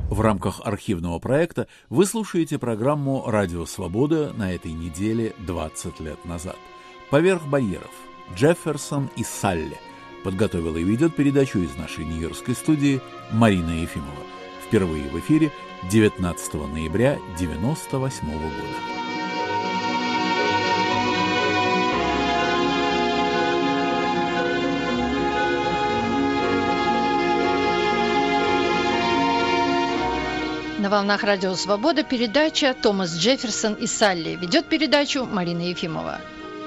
В рамках архивного проекта вы слушаете программу «Радио Свобода» на этой неделе 20 лет назад. «Поверх барьеров. Джефферсон и Салли» подготовила и ведет передачу из нашей нью-йоркской студии Марина Ефимова. Впервые в эфире 19 ноября 1998 года. На волнах Радио Свобода передача «Томас Джефферсон и Салли». Ведет передачу Марина Ефимова.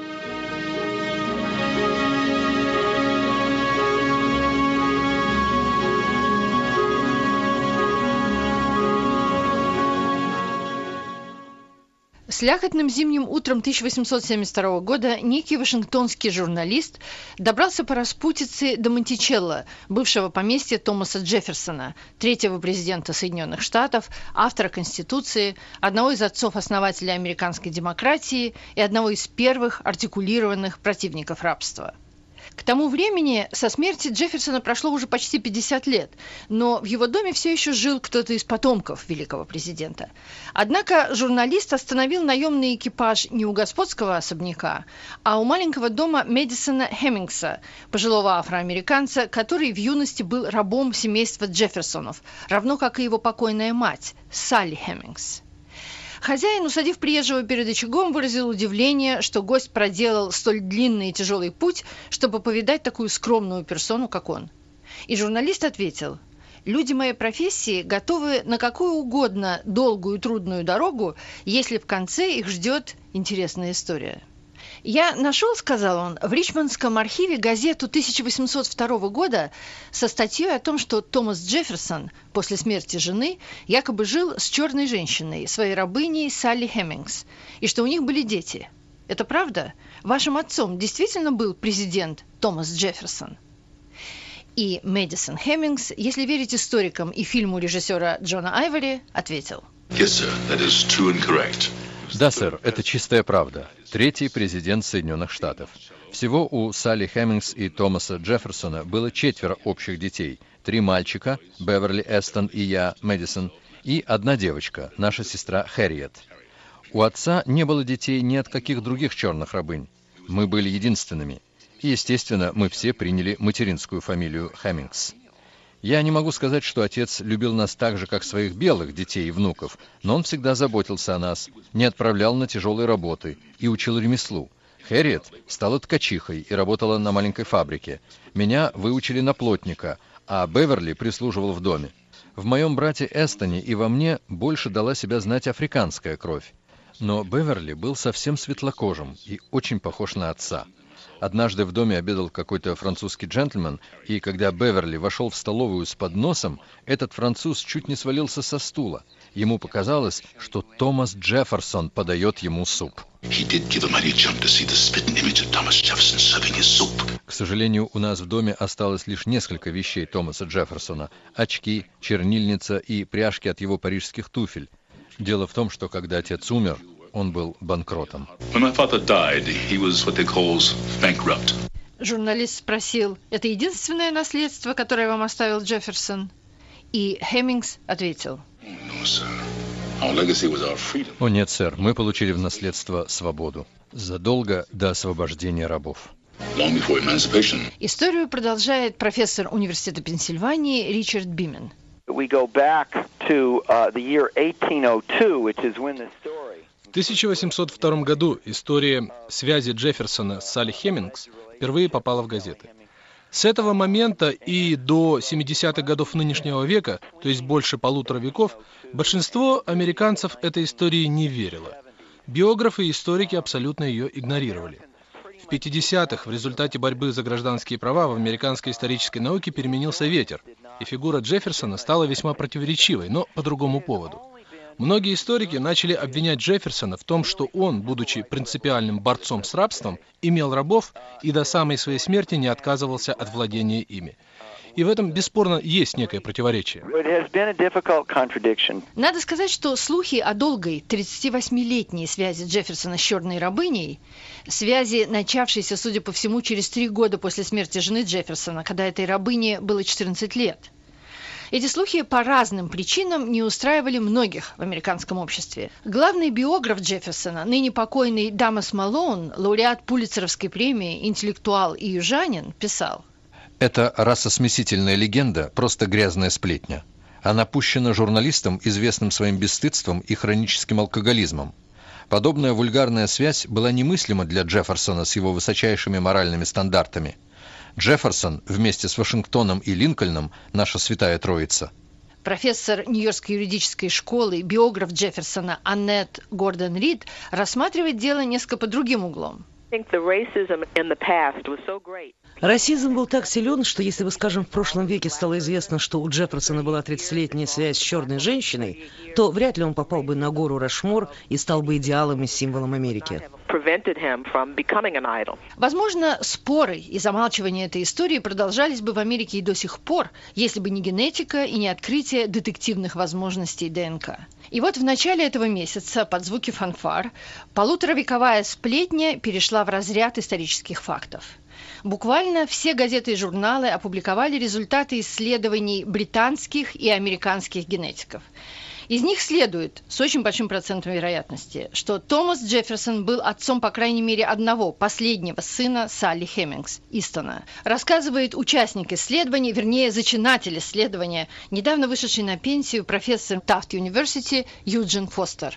Слякотным зимним утром 1872 года некий вашингтонский журналист добрался по распутице до Монтичелло, бывшего поместья Томаса Джефферсона, третьего президента Соединенных Штатов, автора Конституции, одного из отцов-основателей американской демократии и одного из первых артикулированных противников рабства. К тому времени со смерти Джефферсона прошло уже почти 50 лет, но в его доме все еще жил кто-то из потомков великого президента. Однако журналист остановил наемный экипаж не у господского особняка, а у маленького дома Мэдисона Хеммингса, пожилого афроамериканца, который в юности был рабом семейства Джефферсонов, равно как и его покойная мать, Салли Хеммингс. Хозяин, усадив приезжего перед очагом, выразил удивление, что гость проделал столь длинный и тяжелый путь, чтобы повидать такую скромную персону, как он. И журналист ответил: «Люди моей профессии готовы на какую угодно долгую и трудную дорогу, если в конце их ждет интересная история». «Я нашел, — сказал он, — в Ричмондском архиве газету 1802 года со статьей о том, что Томас Джефферсон после смерти жены якобы жил с черной женщиной, своей рабыней Салли Хеммингс, и что у них были дети. Это правда? Вашим отцом действительно был президент Томас Джефферсон?» И Мэдисон Хеммингс, если верить историкам и фильму режиссера Джона Айвори, ответил: Yes, sir. That is true and correct. Да, сэр, это чистая правда. Третий президент Соединенных Штатов. Всего у Салли Хеммингс и Томаса Джефферсона было 4 общих детей. 3 мальчика, Беверли, Эстон и я, Мэдисон, и 1 девочка, наша сестра Хэрриет. У отца не было детей ни от каких других черных рабынь. Мы были единственными. И, естественно, мы все приняли материнскую фамилию Хеммингс. Я не могу сказать, что отец любил нас так же, как своих белых детей и внуков, но он всегда заботился о нас, не отправлял на тяжелые работы и учил ремеслу. Хэрриет стала ткачихой и работала на маленькой фабрике. Меня выучили на плотника, а Беверли прислуживал в доме. В моем брате Эстоне и во мне больше дала себя знать африканская кровь. Но Беверли был совсем светлокожим и очень похож на отца. Однажды в доме обедал какой-то французский джентльмен, и когда Беверли вошел в столовую с подносом, этот француз чуть не свалился со стула. Ему показалось, что Томас Джефферсон подает ему суп. К сожалению, у нас в доме осталось лишь несколько вещей Томаса Джефферсона: очки, чернильница и пряжки от его парижских туфель. Дело в том, что когда отец умер, он был банкротом. Журналист спросил: «Это единственное наследство, которое вам оставил Джефферсон?» И Хеммингс ответил: «О нет, сэр, мы получили в наследство свободу. Задолго до освобождения рабов». Историю продолжает профессор Университета Пенсильвании Ричард Бимен. В 1802 году история связи Джефферсона с Салли Хеммингс впервые попала в газеты. С этого момента и до 70-х годов нынешнего века, то есть больше 1,5 веков, большинство американцев этой истории не верило. Биографы и историки абсолютно ее игнорировали. В 50-х в результате борьбы за гражданские права в американской исторической науке переменился ветер, и фигура Джефферсона стала весьма противоречивой, но по другому поводу. Многие историки начали обвинять Джефферсона в том, что он, будучи принципиальным борцом с рабством, имел рабов и до самой своей смерти не отказывался от владения ими. И в этом, бесспорно, есть некое противоречие. Надо сказать, что слухи о долгой 38-летней связи Джефферсона с черной рабыней, связи, начавшейся, судя по всему, через 3 года после смерти жены Джефферсона, когда этой рабыне было 14 лет, Эти слухи по разным причинам не устраивали многих в американском обществе. Главный биограф Джефферсона, ныне покойный Дамас Малоун, лауреат Пулитцеровской премии, интеллектуал и южанин, писал: «Эта расосмесительная легенда – просто грязная сплетня. Она пущена журналистом, известным своим бесстыдством и хроническим алкоголизмом. Подобная вульгарная связь была немыслима для Джефферсона с его высочайшими моральными стандартами. Джефферсон вместе с Вашингтоном и Линкольном – наша святая троица». Профессор Нью-Йоркской юридической школы, биограф Джефферсона Аннет Гордон Рид рассматривает дело несколько под другим углом. Расизм был так силен, что если бы, скажем, в прошлом веке стало известно, что у Джефферсона была 30-летняя связь с черной женщиной, то вряд ли он попал бы на гору Рашмор и стал бы идеалом и символом Америки. Возможно, споры и замалчивание этой истории продолжались бы в Америке и до сих пор, если бы не генетика и не открытие детективных возможностей ДНК. И вот в начале этого месяца, под звуки фанфар, полуторавековая сплетня перешла в разряд исторических фактов. Буквально все газеты и журналы опубликовали результаты исследований британских и американских генетиков. Из них следует с очень большим процентом вероятности, что Томас Джефферсон был отцом, по крайней мере, одного, последнего сына Салли Хемингс, Истона. Рассказывает участник исследования, вернее, зачинатель исследования, недавно вышедший на пенсию профессор Тафт Университи Юджин Фостер.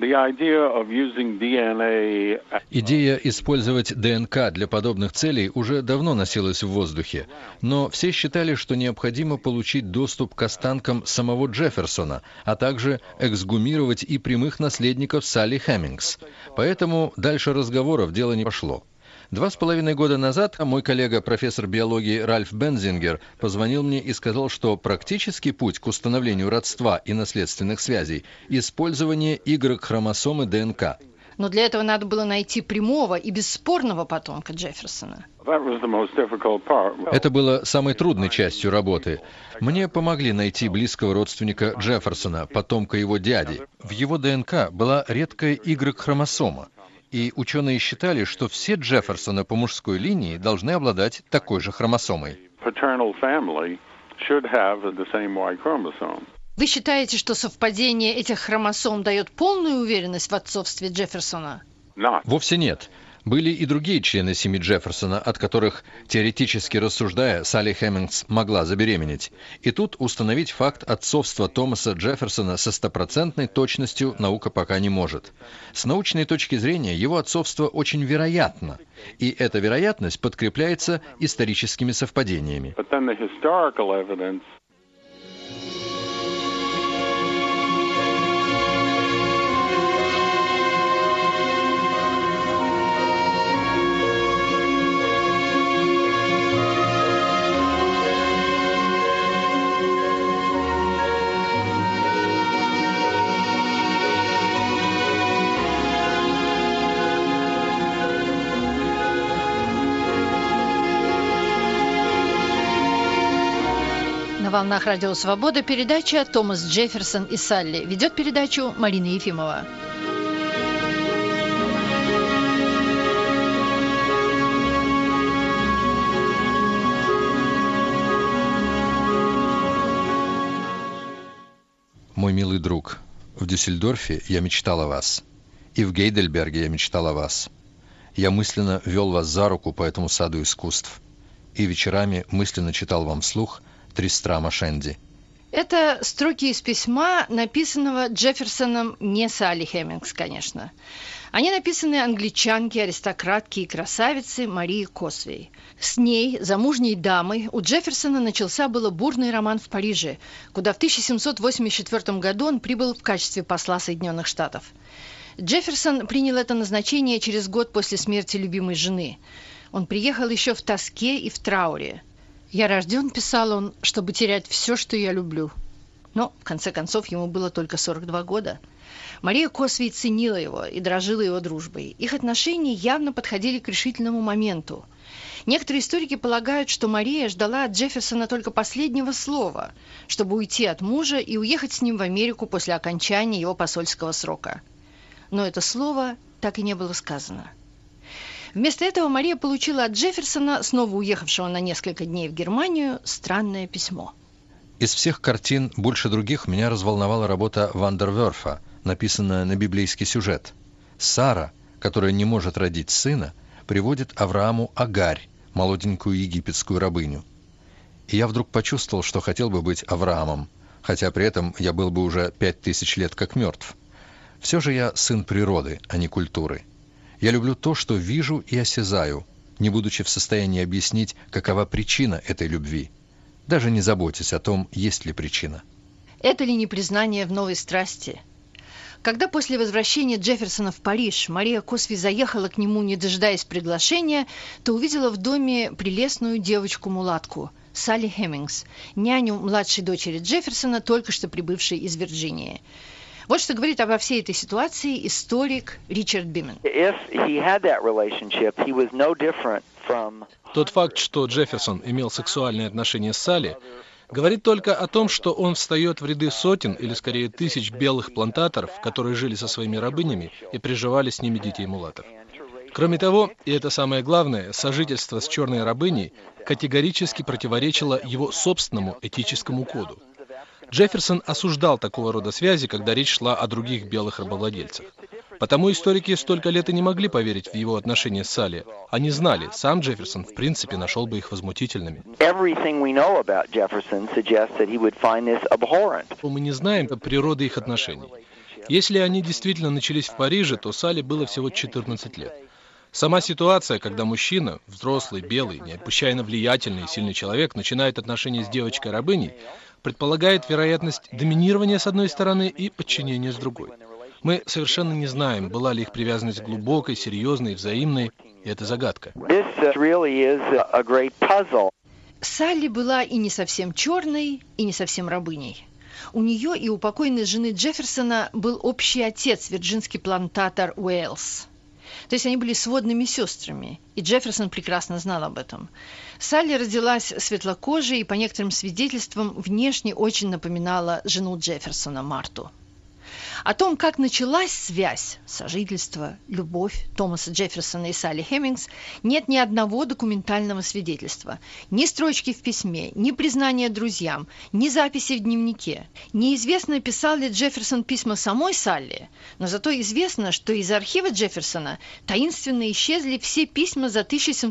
Идея использовать ДНК для подобных целей уже давно носилась в воздухе, но все считали, что необходимо получить доступ к останкам самого Джефферсона, а также эксгумировать и прямых наследников Салли Хемингс. Поэтому дальше разговоров дело не пошло. 2,5 года назад мой коллега, профессор биологии Ральф Бензингер, позвонил мне и сказал, что практический путь к установлению родства и наследственных связей – использование Y-хромосомы ДНК. Но для этого надо было найти прямого и бесспорного потомка Джефферсона. Это было самой трудной частью работы. Мне помогли найти близкого родственника Джефферсона, потомка его дяди. В его ДНК была редкая Y-хромосома. И ученые считали, что все Джефферсоны по мужской линии должны обладать такой же хромосомой. Вы считаете, что совпадение этих хромосом дает полную уверенность в отцовстве Джефферсона? Вовсе нет. Были и другие члены семьи Джефферсона, от которых, теоретически рассуждая, Салли Хемингс могла забеременеть. И тут установить факт отцовства Томаса Джефферсона со 100% точностью наука пока не может. С научной точки зрения его отцовство очень вероятно, и эта вероятность подкрепляется историческими совпадениями. На волнах Радио Свобода передача «Томас Джефферсон и Салли». Ведет передачу Марина Ефимова. Мой милый друг, в Дюссельдорфе я мечтал о вас. И в Гейдельберге я мечтал о вас. Я мысленно вел вас за руку по этому саду искусств. И вечерами мысленно читал вам вслух Тристрама Шенди. Это строки из письма, написанного Джефферсоном не Салли Хемингс, конечно. Они написаны англичанке, аристократке и красавице Марии Косвей. С ней, замужней дамой, у Джефферсона начался было бурный роман в Париже, куда в 1784 году он прибыл в качестве посла Соединенных Штатов. Джефферсон принял это назначение через год после смерти любимой жены. Он приехал еще в тоске и в трауре. «Я рожден», — писал он, — «чтобы терять все, что я люблю». Но, в конце концов, ему было только 42 года. Мария Косвей ценила его и дорожила его дружбой. Их отношения явно подходили к решительному моменту. Некоторые историки полагают, что Мария ждала от Джефферсона только последнего слова, чтобы уйти от мужа и уехать с ним в Америку после окончания его посольского срока. Но это слово так и не было сказано. Вместо этого Мария получила от Джефферсона, снова уехавшего на несколько дней в Германию, странное письмо. Из всех картин больше других меня разволновала работа Вандерверфа, написанная на библейский сюжет. Сара, которая не может родить сына, приводит Аврааму Агарь, молоденькую египетскую рабыню. И я вдруг почувствовал, что хотел бы быть Авраамом, хотя при этом я был бы уже 5000 лет как мертв. Все же я сын природы, а не культуры. Я люблю то, что вижу и осязаю, не будучи в состоянии объяснить, какова причина этой любви, даже не заботясь о том, есть ли причина. Это ли не признание в новой страсти? Когда после возвращения Джефферсона в Париж Мария Косви заехала к нему, не дожидаясь приглашения, то увидела в доме прелестную девочку-мулатку Салли Хеммингс, няню младшей дочери Джефферсона, только что прибывшей из Вирджинии. Вот что говорит обо всей этой ситуации историк Ричард Бимен. Тот факт, что Джефферсон имел сексуальные отношения с Салли, говорит только о том, что он встает в ряды сотен или скорее тысяч белых плантаторов, которые жили со своими рабынями и приживали с ними детей-мулатов. Кроме того, и это самое главное, сожительство с черной рабыней категорически противоречило его собственному этическому коду. Джефферсон осуждал такого рода связи, когда речь шла о других белых рабовладельцах. Потому историки столько лет и не могли поверить в его отношения с Салли. Они знали, сам Джефферсон в принципе нашел бы их возмутительными. Мы не знаем природы их отношений. Если они действительно начались в Париже, то Салли было всего 14 лет. Сама ситуация, когда мужчина, взрослый, белый, неопущайно влиятельный и сильный человек, начинает отношения с девочкой-рабыней, предполагает вероятность доминирования с одной стороны и подчинения с другой. Мы совершенно не знаем, была ли их привязанность глубокой, серьезной, взаимной, и это загадка. Салли была и не совсем черной, и не совсем рабыней. У нее и у покойной жены Джефферсона был общий отец, вирджинский плантатор Уэллс. То есть они были сводными сестрами, и Джефферсон прекрасно знал об этом. Салли родилась светлокожей и, по некоторым свидетельствам, внешне очень напоминала жену Джефферсона, Марту. О том, как началась связь, сожительство, любовь Томаса Джефферсона и Салли Хеммингс, нет ни одного документального свидетельства. Ни строчки в письме, ни признания друзьям, ни записи в дневнике. Неизвестно, писал ли Джефферсон письма самой Салли, но зато известно, что из архива Джефферсона таинственно исчезли все письма за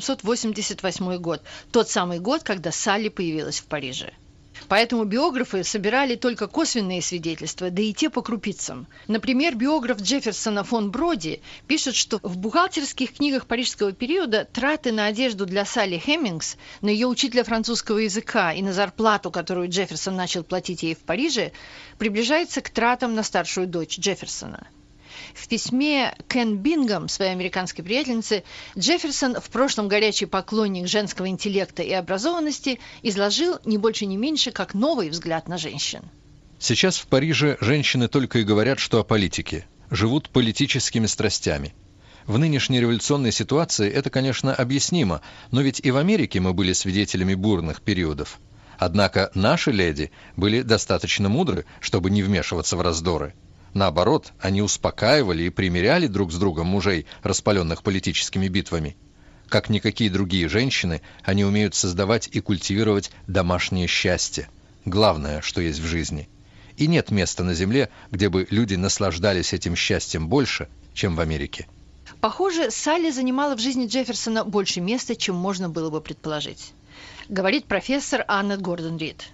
1788 год, тот самый год, когда Салли появилась в Париже. Поэтому биографы собирали только косвенные свидетельства, да и те по крупицам. Например, биограф Джефферсона фон Броди пишет, что в бухгалтерских книгах парижского периода траты на одежду для Салли Хеммингс, на ее учителя французского языка и на зарплату, которую Джефферсон начал платить ей в Париже, приближаются к тратам на старшую дочь Джефферсона. В письме Кен Бингам, своей американской приятельнице, Джефферсон, в прошлом горячий поклонник женского интеллекта и образованности, изложил не больше не меньше, как новый взгляд на женщин. Сейчас в Париже женщины только и говорят, что о политике, живут политическими страстями. В нынешней революционной ситуации это, конечно, объяснимо, но ведь и в Америке мы были свидетелями бурных периодов. Однако наши леди были достаточно мудры, чтобы не вмешиваться в раздоры. Наоборот, они успокаивали и примиряли друг с другом мужей, распаленных политическими битвами. Как никакие другие женщины, они умеют создавать и культивировать домашнее счастье. Главное, что есть в жизни. И нет места на земле, где бы люди наслаждались этим счастьем больше, чем в Америке. Похоже, Салли занимала в жизни Джефферсона больше места, чем можно было бы предположить. Говорит профессор Анна Гордон-Рид.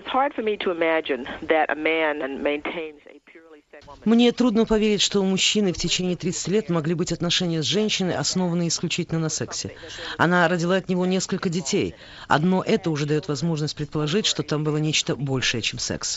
Мне трудно поверить, что у мужчины в течение 30 лет могли быть отношения с женщиной, основанные исключительно на сексе. Она родила от него несколько детей. Одно это уже дает возможность предположить, что там было нечто большее, чем секс.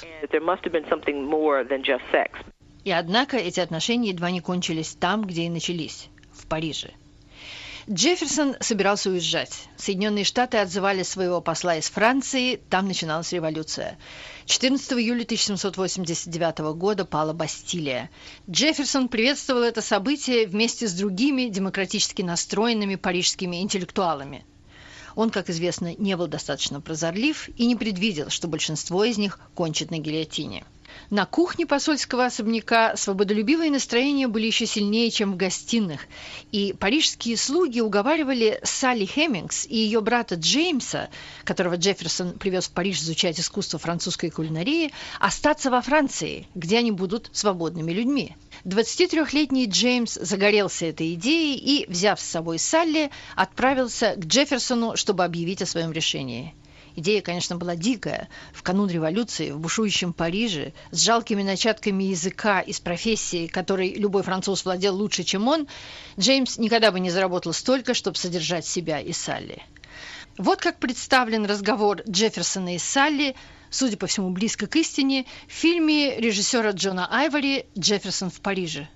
И однако эти отношения едва не кончились там, где и начались, в Париже. Джефферсон собирался уезжать. Соединенные Штаты отзывали своего посла из Франции, там начиналась революция. 14 июля 1789 года пала Бастилия. Джефферсон приветствовал это событие вместе с другими демократически настроенными парижскими интеллектуалами. Он, как известно, не был достаточно прозорлив и не предвидел, что большинство из них кончит на гильотине. На кухне посольского особняка свободолюбивые настроения были еще сильнее, чем в гостиных, и парижские слуги уговаривали Салли Хемингс и ее брата Джеймса, которого Джефферсон привез в Париж изучать искусство французской кулинарии, остаться во Франции, где они будут свободными людьми. 23-летний Джеймс загорелся этой идеей и, взяв с собой Салли, отправился к Джефферсону, чтобы объявить о своем решении. Идея, конечно, была дикая. В канун революции, в бушующем Париже, с жалкими начатками языка из профессии, которой любой француз владел лучше, чем он, Джеймс никогда бы не заработал столько, чтобы содержать себя и Салли. Вот как представлен разговор Джефферсона и Салли, судя по всему, близко к истине, в фильме режиссера Джона Айвори «Джефферсон в Париже».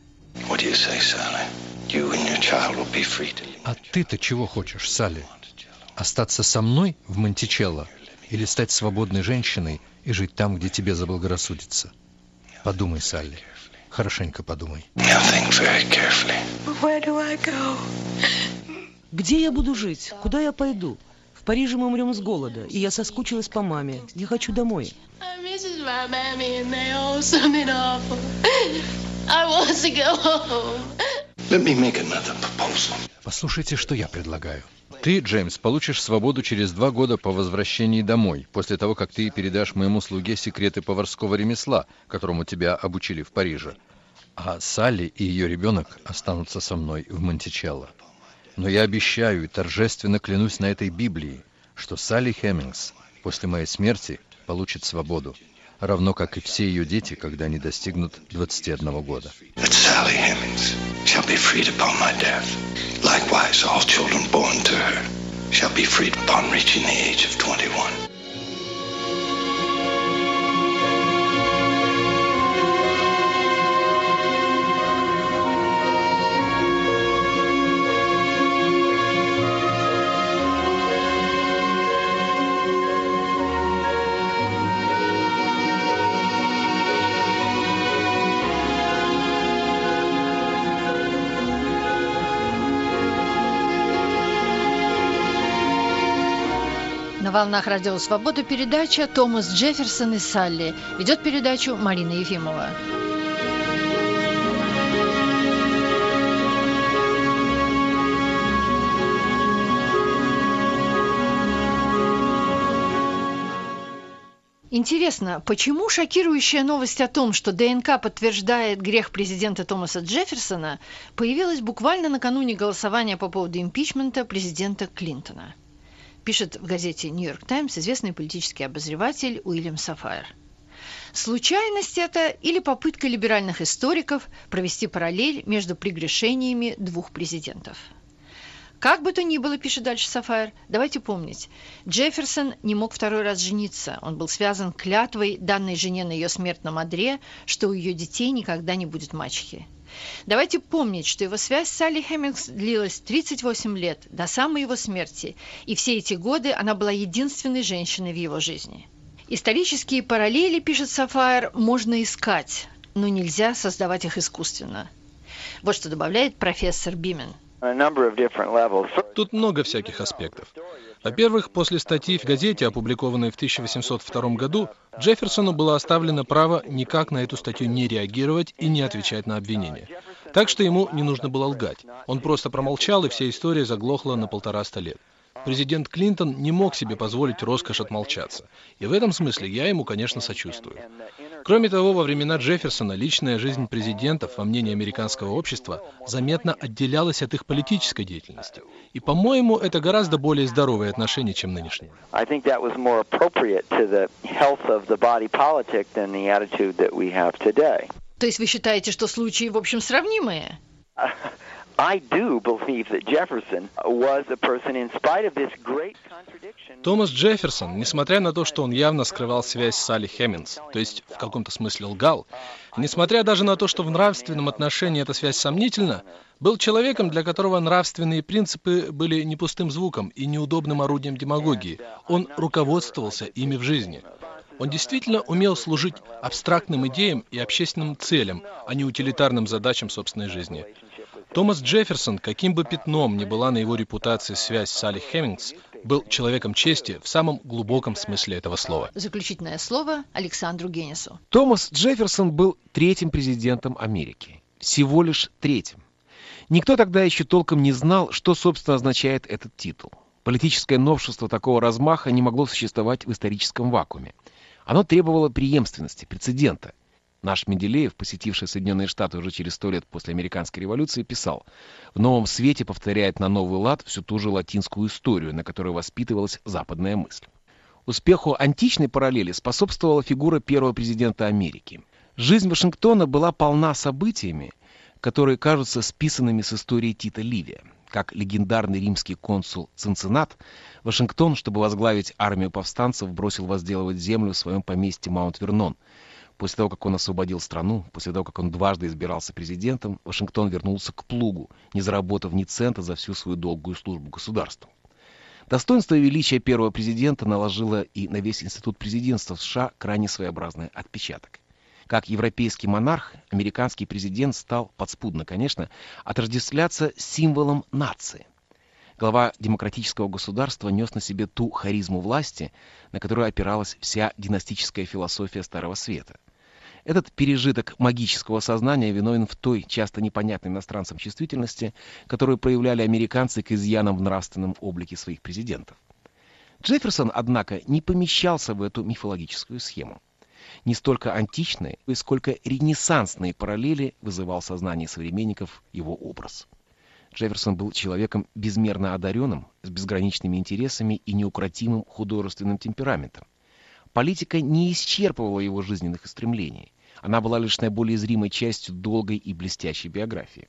А ты-то чего хочешь, Салли? Остаться со мной в Монтичелло или стать свободной женщиной и жить там, где тебе заблагорассудится? Подумай, Салли. Хорошенько подумай. Где я буду жить? Куда я пойду? В Париже мы умрем с голода, и я соскучилась по маме. Я хочу домой. Послушайте, что я предлагаю. Ты, Джеймс, получишь свободу через 2 года по возвращении домой, после того, как ты передашь моему слуге секреты поварского ремесла, которому тебя обучили в Париже. А Салли и ее ребенок останутся со мной в Монтичелло. Но я обещаю и торжественно клянусь на этой Библии, что Салли Хемингс после моей смерти получит свободу, равно как и все ее дети, когда они достигнут 21 года. Likewise, all children born to her shall be freed upon reaching the age of 21. На волнах Радио Свобода передача «Томас Джефферсон и Салли». Ведет передачу Марина Ефимова. Интересно, почему шокирующая новость о том, что ДНК подтверждает грех президента Томаса Джефферсона, появилась буквально накануне голосования по поводу импичмента президента Клинтона? Пишет в газете «Нью-Йорк Таймс» известный политический обозреватель Уильям Сафайр. Случайность это или попытка либеральных историков провести параллель между прегрешениями 2 президентов? Как бы то ни было, пишет дальше Сафайр, давайте помнить, Джефферсон не мог 2-й раз жениться. Он был связан клятвой, данной жене на ее смертном одре, что у ее детей никогда не будет мачехи. Давайте помнить, что его связь с Салли Хемингс длилась 38 лет, до самой его смерти, и все эти годы она была единственной женщиной в его жизни. Исторические параллели, пишет Сафайр, можно искать, но нельзя создавать их искусственно. Вот что добавляет профессор Бимен. Тут много всяких аспектов. Во-первых, после статьи в газете, опубликованной в 1802 году, Джефферсону было оставлено право никак на эту статью не реагировать и не отвечать на обвинения. Так что ему не нужно было лгать. Он просто промолчал, и вся история заглохла на 150 лет. Президент Клинтон не мог себе позволить роскошь отмолчаться. И в этом смысле я ему, конечно, сочувствую. Кроме того, во времена Джефферсона личная жизнь президентов, во мнении американского общества, заметно отделялась от их политической деятельности. И, по-моему, это гораздо более здоровое отношение, чем нынешнее. То есть вы считаете, что случаи, в общем, сравнимые? Томас Джефферсон, несмотря на то, что он явно скрывал связь с Салли Хемингс, то есть в каком-то смысле лгал, несмотря даже на то, что в нравственном отношении эта связь сомнительна, был человеком, для которого нравственные принципы были не пустым звуком и неудобным орудием демагогии. Он руководствовался ими в жизни. Он действительно умел служить абстрактным идеям и общественным целям, а не утилитарным задачам собственной жизни. Томас Джефферсон, каким бы пятном ни была на его репутации связь с Салли Хемингс, был человеком чести в самом глубоком смысле этого слова. Заключительное слово Александру Генису. Томас Джефферсон был третьим президентом Америки. Всего лишь третьим. Никто тогда еще толком не знал, что, собственно, означает этот титул. Политическое новшество такого размаха не могло существовать в историческом вакууме. Оно требовало преемственности, прецедента. Наш Менделеев, посетивший Соединенные Штаты уже через 100 лет после Американской революции, писал: «В новом свете повторяет на новый лад всю ту же латинскую историю, на которой воспитывалась западная мысль». Успеху античной параллели способствовала фигура первого президента Америки. Жизнь Вашингтона была полна событиями, которые кажутся списанными с истории Тита Ливия. Как легендарный римский консул Цинциннат, Вашингтон, чтобы возглавить армию повстанцев, бросил возделывать землю в своем поместье Маунт-Вернон. После того, как он освободил страну, после того, как он дважды избирался президентом, Вашингтон вернулся к плугу, не заработав ни цента за всю свою долгую службу государству. Достоинство и величие первого президента наложило и на весь институт президентства в США крайне своеобразный отпечаток. Как европейский монарх, американский президент стал, подспудно, конечно, отождествляться с символом нации. Глава демократического государства нес на себе ту харизму власти, на которую опиралась вся династическая философия Старого Света. Этот пережиток магического сознания виновен в той, часто непонятной иностранцам чувствительности, которую проявляли американцы к изъянам в нравственном облике своих президентов. Джефферсон, однако, не помещался в эту мифологическую схему. Не столько античные, сколько ренессансные параллели вызывал в сознании современников его образ. Джефферсон был человеком безмерно одаренным, с безграничными интересами и неукротимым художественным темпераментом. Политика не исчерпывала его жизненных устремлений. Она была лишь наиболее зримой частью долгой и блестящей биографии.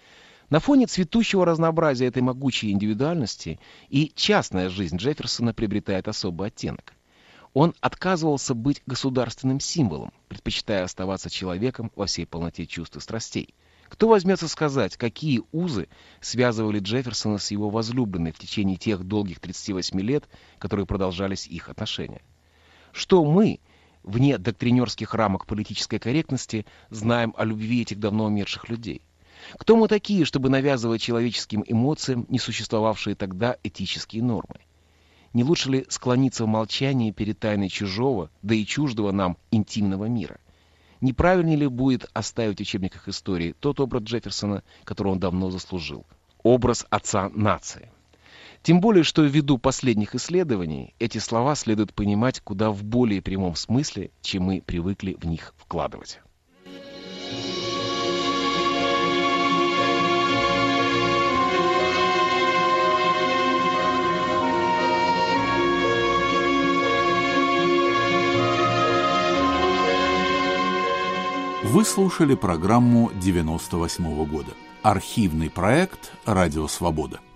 На фоне цветущего разнообразия этой могучей индивидуальности и частная жизнь Джефферсона приобретает особый оттенок. Он отказывался быть государственным символом, предпочитая оставаться человеком во всей полноте чувств и страстей. Кто возьмется сказать, какие узы связывали Джефферсона с его возлюбленной в течение тех долгих 38 лет, которые продолжались их отношения? Что мы, вне доктринерских рамок политической корректности, знаем о любви этих давно умерших людей? Кто мы такие, чтобы навязывать человеческим эмоциям не существовавшие тогда этические нормы? Не лучше ли склониться в молчании перед тайной чужого, да и чуждого нам интимного мира? Не правильнее ли будет оставить в учебниках истории тот образ Джефферсона, который он давно заслужил? Образ отца нации. Тем более, что ввиду последних исследований эти слова следует понимать куда в более прямом смысле, чем мы привыкли в них вкладывать. Вы слушали программу 98-го года. Архивный проект «Радио Свобода».